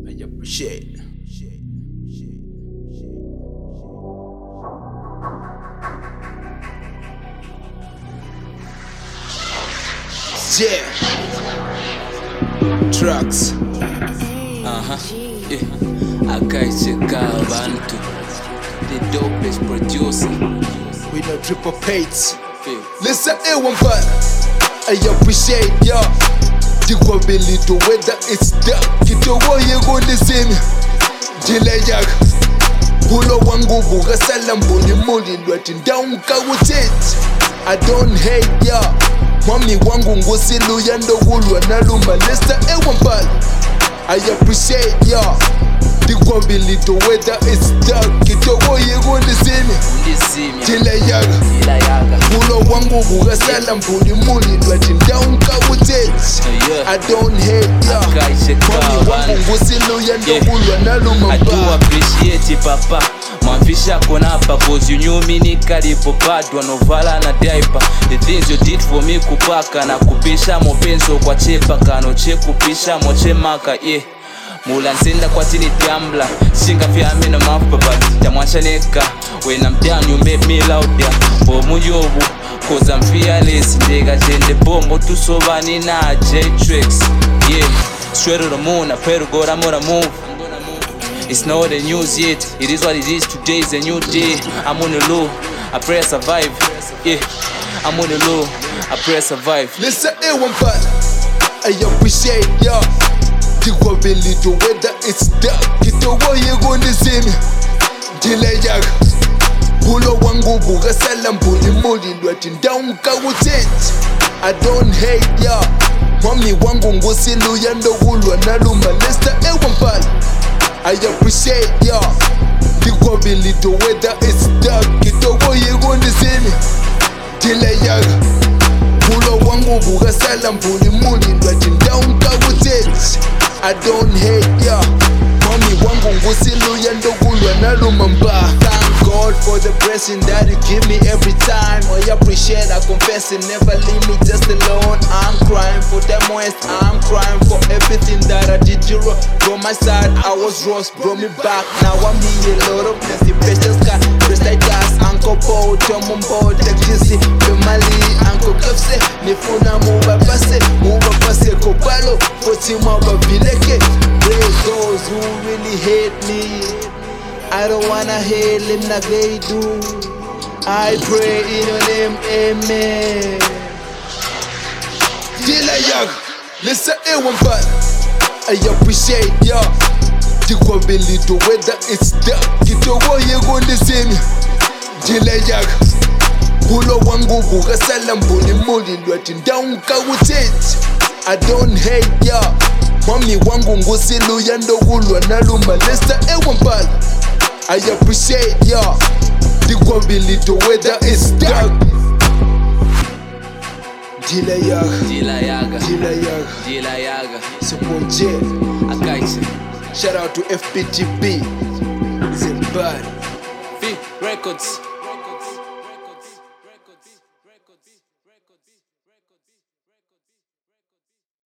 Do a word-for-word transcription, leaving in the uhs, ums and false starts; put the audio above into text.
I appreciate. Yeah. Trucks. Uh-huh. Yeah. Akaicheka abantu. The dopest producer. We no triple pates. Feel. Listen, A one but I appreciate ya. The ability whether it's dark. Kito wo ye go listen. Jila yak. Pulo wangu buga salam buli muli lwati down ka with it. I don't hate ya. Mami wangu ngosilu ya ndogulwa naluma. Listen, A one but I appreciate ya. The ability whether it's dark. Kito wo ye go listen. Ndizimya. Jila yak. Jila yaga. Pulo wangu buga salam buli muli lwati down ka with it. Yeah. I don't hate ya. Akaicheka Mami wangu abantu. ngosilu ya ndogulwa naluma. I do appreciate papa. Mwamfisha konapa cause you knew me nikalipo badwa novala na diaper. The things you did for me kupaka na kupisha mopenzo kwa chepa kano che kupisha moche maka yeah. Mula nsenda kwa tini tiambla Shinga fia me no mouth but Jamwacha neka When I'm down you make me louder For muyobu Cause I'm fearless Ndega jende bombo tusobani na J-Trix Yeah Straight to the moon I pray to God I'm gonna move It's not the news yet It is what it is Today is a new day I'm on the low I pray I survive Yeah I'm on the low I pray I survive Listen, A one but I appreciate ya. The ability whether it's dark. Kito wo ye go listen. Jila yak. Pulo wangu buga salam buli muli lwati down ka with it. I don't hate ya. Mami wangu ngosilu ya ndogulwa naluma. Listen, A one but I appreciate ya. The ability whether it's dark. Kito wo ye go listen. Jila yak. Pulo wangu buga salam buli muli lwati down ka with it. I don't hate ya. Mami wangu ngosilu ya ndogulwa naluma mba. Thank God for the blessing that you give me every time. I appreciate, I confess it, never leave me just alone. I'm crying for them west, I'm crying for everything that I did you wrong. From my side, I was lost, brought me back. Now I'm here, Lord of mercy, precious God, press like gas. Uncle Paul, Tom on board, take this, family, Uncle Kefse, Nifuna Muba Pase, Muba Pase, Kopalo, Fotima Babileke. Praise those who really hate me. I don't wanna hate them like they do. I pray in your name, amen. Jila yak. Listen, A one but I appreciate ya. The ability whether it's dark. Kito wo ye go listen. Jila yak. Pulo wangu buga salam buli muli lwati down ka with it. I don't hate ya. Mami wangu ngosilu ya ndogulwa naluma. Listen, A one but I appreciate ya. The ability whether it's dark. Jila yak. Jila yaga Jila yak. Jila yaga Support J. Akaiche Shout out to F P G B. Zimbabwe. Feel Records